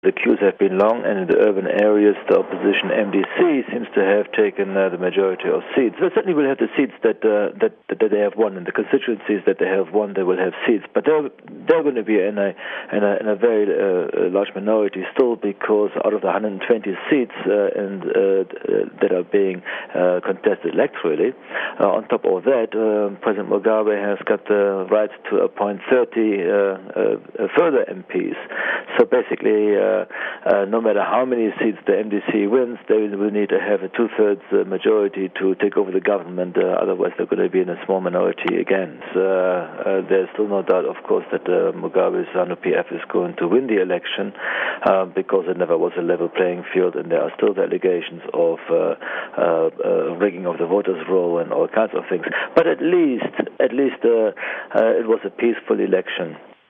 the queues have been long, and in the urban areas, the opposition MDC seems to have taken the majority of seats. They certainly will have the seats that they have won, and the constituencies that they have won, they will have seats. But they're going to be in a very large minority still, because out of the 120 seats that are being contested electorally, on top of that, President Mugabe has got the right to appoint 30 further MPs. So basically, no matter how many seats the MDC wins, they will need to have a two-thirds majority to take over the government. Otherwise, they're going to be in a small minority again. So, there's still no doubt, of course, that Mugabe's ZANU-PF is going to win the election, because it never was a level playing field, and there are still the allegations of rigging of the voters' roll and all kinds of things. But at least it was a peaceful election.